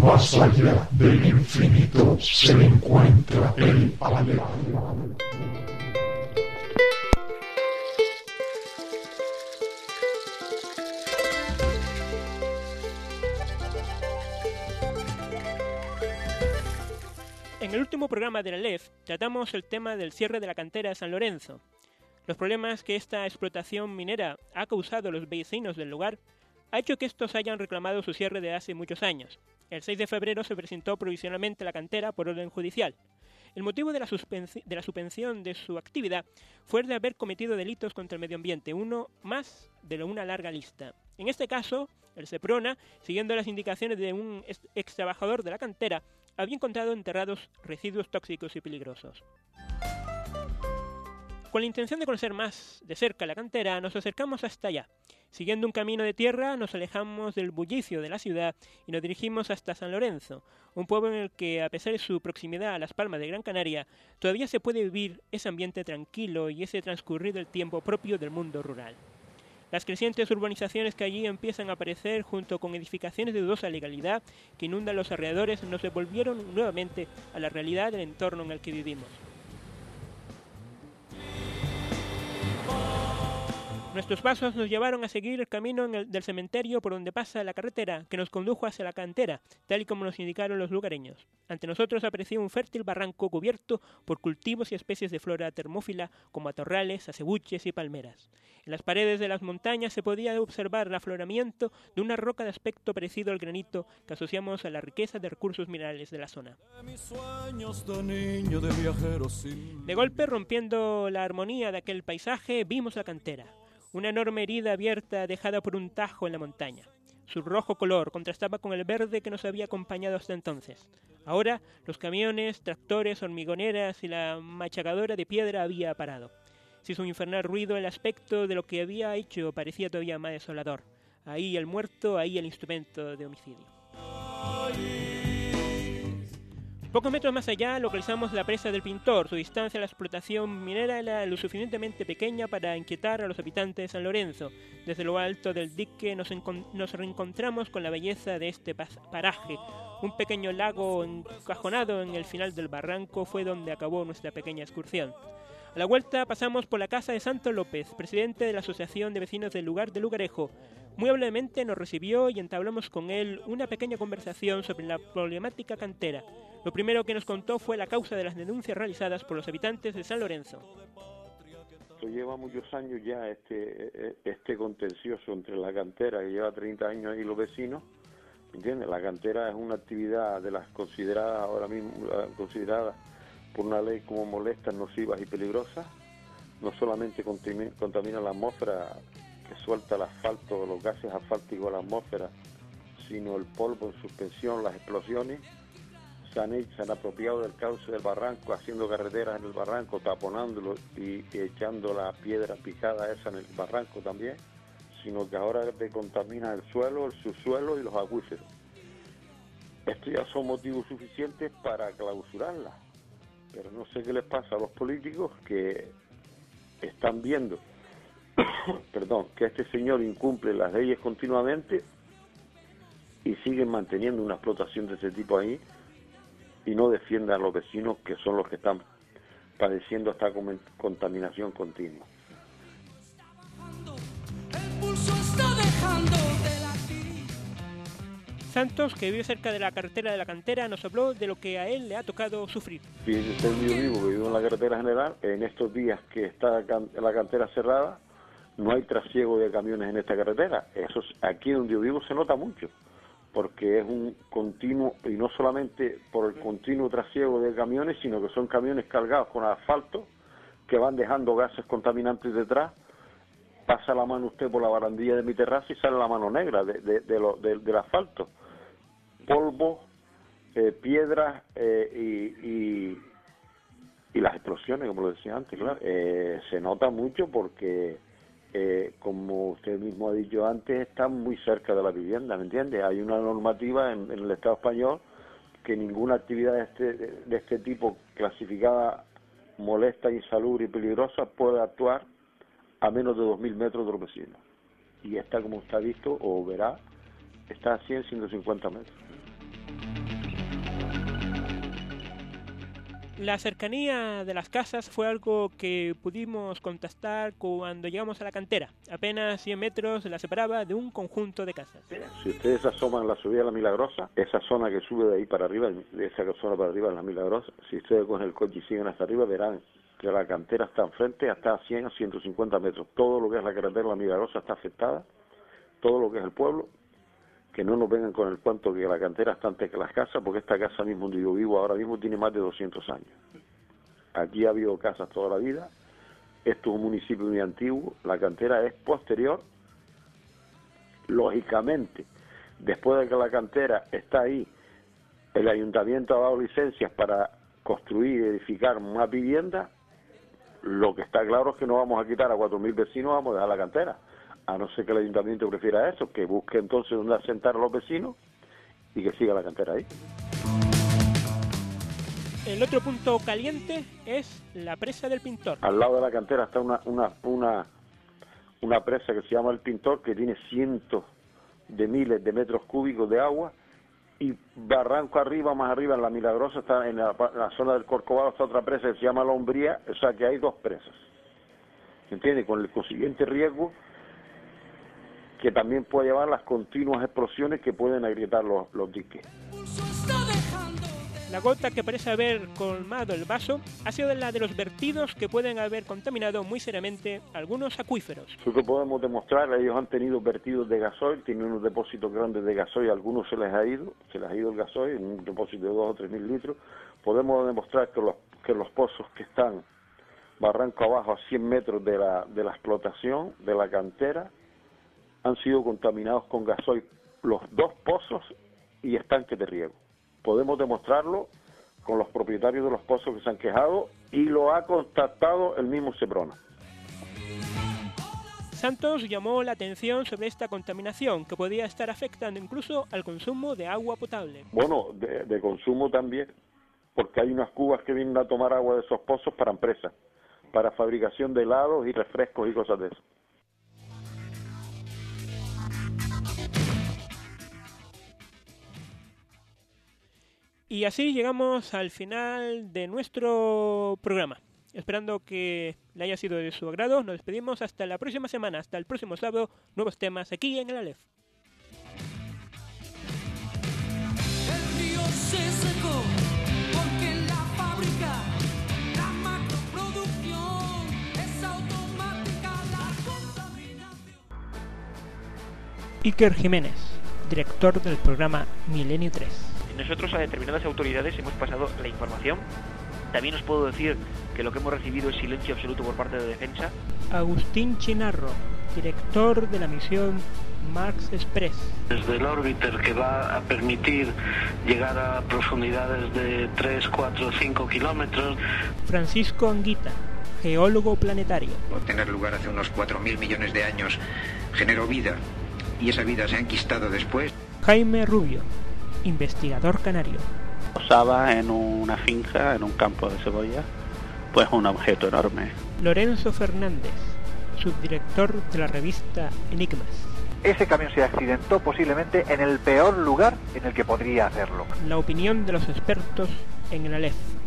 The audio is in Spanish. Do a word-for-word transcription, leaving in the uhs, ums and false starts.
Más allá del infinito se encuentra el Ale. En el último programa de la L E F tratamos el tema del cierre de la cantera de San Lorenzo, los problemas que esta explotación minera ha causado a los vecinos del lugar, ha hecho que estos hayan reclamado su cierre de hace muchos años. El seis de febrero se presentó provisionalmente la cantera por orden judicial. El motivo de la, de la suspensión de su actividad fue el de haber cometido delitos contra el medio ambiente, uno más de una larga lista. En este caso, el Seprona, siguiendo las indicaciones de un ex trabajador de la cantera, había encontrado enterrados residuos tóxicos y peligrosos. Con la intención de conocer más de cerca la cantera, nos acercamos hasta allá. Siguiendo un camino de tierra, nos alejamos del bullicio de la ciudad y nos dirigimos hasta San Lorenzo, un pueblo en el que, a pesar de su proximidad a las Palmas de Gran Canaria, todavía se puede vivir ese ambiente tranquilo y ese transcurrir del tiempo propio del mundo rural. Las crecientes urbanizaciones que allí empiezan a aparecer, junto con edificaciones de dudosa legalidad que inundan los alrededores, nos devolvieron nuevamente a la realidad del entorno en el que vivimos. Nuestros pasos nos llevaron a seguir el camino en el, del cementerio por donde pasa la carretera que nos condujo hacia la cantera, tal y como nos indicaron los lugareños. Ante nosotros apareció un fértil barranco cubierto por cultivos y especies de flora termófila como atorrales, acebuches y palmeras. En las paredes de las montañas se podía observar el afloramiento de una roca de aspecto parecido al granito que asociamos a la riqueza de recursos minerales de la zona. De golpe, rompiendo la armonía de aquel paisaje, vimos la cantera. Una enorme herida abierta dejada por un tajo en la montaña. Su rojo color contrastaba con el verde que nos había acompañado hasta entonces. Ahora, los camiones, tractores, hormigoneras y la machacadora de piedra había parado. Se hizo un infernal ruido, el aspecto de lo que había hecho parecía todavía más desolador. Ahí el muerto, ahí el instrumento de homicidio. Pocos metros más allá localizamos la presa del Pintor. Su distancia a la explotación minera era lo suficientemente pequeña para inquietar a los habitantes de San Lorenzo. Desde lo alto del dique nos, nos reencontramos con la belleza de este paraje. Un pequeño lago encajonado en el final del barranco fue donde acabó nuestra pequeña excursión. A la vuelta pasamos por la casa de Santo López, presidente de la Asociación de Vecinos del lugar de Lugarejo. Muy amablemente nos recibió y entablamos con él una pequeña conversación sobre la problemática cantera. Lo primero que nos contó fue la causa de las denuncias realizadas por los habitantes de San Lorenzo. Esto lleva muchos años ya, este este contencioso entre la cantera, que lleva treinta años ahí los vecinos, ¿entiendes? La cantera es una actividad de las consideradas ahora mismo, consideradas por una ley como molestas, nocivas y peligrosas. No solamente contamina la atmósfera, que suelta el asfalto, los gases asfálticos a la atmósfera, sino el polvo en suspensión, las explosiones. Se han, hecho, se han apropiado del cauce del barranco, haciendo carreteras en el barranco, taponándolo y, y echando la piedra picada esa en el barranco también, sino que ahora te contamina el suelo, el subsuelo y los acuíferos. Estos ya son motivos suficientes para clausurarla, pero no sé qué les pasa a los políticos que están viendo perdón, que este señor incumple las leyes continuamente y siguen manteniendo una explotación de ese tipo ahí, y no defiendan a los vecinos, que son los que están padeciendo esta contaminación continua. Santos, que vive cerca de la carretera de la cantera, nos habló de lo que a él le ha tocado sufrir. Fíjense, yo vivo, que vivo en la carretera general, en estos días que está la cantera cerrada, no hay trasiego de camiones en esta carretera. Eso aquí donde yo vivo se nota mucho, porque es un continuo, y no solamente por el continuo trasiego de camiones, sino que son camiones cargados con asfalto, que van dejando gases contaminantes detrás. Pasa la mano usted por la barandilla de mi terraza y sale la mano negra de, de, de lo, de, del asfalto. Polvo, eh, piedras eh, y, y, y las explosiones, como lo decía antes, claro. Eh, se nota mucho porque... Eh, como usted mismo ha dicho antes, están muy cerca de la vivienda, ¿me entiende? Hay una normativa en, en el Estado español que ninguna actividad de este, de este tipo clasificada molesta, insalubre y peligrosa puede actuar a menos de dos mil metros de los vecinos. Y esta, como usted ha visto o verá, está a cien, ciento cincuenta metros. La cercanía de las casas fue algo que pudimos contestar cuando llegamos a la cantera. Apenas cien metros la separaba de un conjunto de casas. Si ustedes asoman la subida de la Milagrosa, esa zona que sube de ahí para arriba, de esa zona para arriba es la Milagrosa, si ustedes cogen el coche y siguen hasta arriba, verán que la cantera está enfrente hasta a cien a ciento cincuenta metros. Todo lo que es la carretera de la Milagrosa está afectada, todo lo que es el pueblo. Que no nos vengan con el cuento que la cantera está antes que las casas, porque esta casa mismo donde yo vivo ahora mismo tiene más de doscientos años. Aquí ha habido casas toda la vida, esto es un municipio muy antiguo, la cantera es posterior. Lógicamente, después de que la cantera está ahí, el ayuntamiento ha dado licencias para construir y edificar más viviendas. Lo que está claro es que no vamos a quitar a cuatro mil vecinos, vamos a dejar la cantera. A no ser que el ayuntamiento prefiera eso, que busque entonces donde asentar a los vecinos y que siga la cantera ahí. El otro punto caliente es la presa del Pintor. Al lado de la cantera está una una una, una presa que se llama el Pintor, que tiene cientos de miles de metros cúbicos de agua, y barranco arriba, más arriba, en la Milagrosa, está en la, en la zona del Corcovado, está otra presa que se llama La Umbría, o sea que hay dos presas. ¿Entiende? Con el consiguiente riesgo que también puede llevar las continuas explosiones que pueden agrietar los, los diques. La gota que parece haber colmado el vaso ha sido la de los vertidos que pueden haber contaminado muy seriamente algunos acuíferos. Lo que podemos demostrar, ellos han tenido vertidos de gasoil, tienen unos depósitos grandes de gasoil, a algunos se les ha ido, se les ha ido el gasoil, en un depósito de dos o tres mil litros. Podemos demostrar que los, que los pozos que están barranco abajo a cien metros de la, de la explotación, de la cantera, han sido contaminados con gasoil los dos pozos y estanques de riego. Podemos demostrarlo con los propietarios de los pozos que se han quejado y lo ha constatado el mismo Seprona. Santos llamó la atención sobre esta contaminación que podía estar afectando incluso al consumo de agua potable. Bueno, de, de consumo también, porque hay unas cubas que vienen a tomar agua de esos pozos para empresas, para fabricación de helados y refrescos y cosas de eso. Y así llegamos al final de nuestro programa. Esperando que le haya sido de su agrado, nos despedimos hasta la próxima semana, hasta el próximo sábado, nuevos temas aquí en el Aleph. El río se secó porque en la fábrica la macroproducción es automática, la contaminación. Iker Jiménez, director del programa Milenio tres. Nosotros a determinadas autoridades hemos pasado la información. También os puedo decir que lo que hemos recibido es silencio absoluto por parte de defensa. Agustín Chinarro, director de la misión Mars Express. Desde el órbiter, que va a permitir llegar a profundidades de tres, cuatro, cinco kilómetros. Francisco Anguita, geólogo planetario. Por tener lugar hace unos cuatro mil millones de años, generó vida, y esa vida se ha enquistado después. Jaime Rubio, investigador canario. Posaba en una finca, en un campo de cebolla, pues un objeto enorme. Lorenzo Fernández, subdirector de la revista Enigmas. Ese camión se accidentó posiblemente en el peor lugar en el que podría hacerlo. La opinión de los expertos en el Aleph.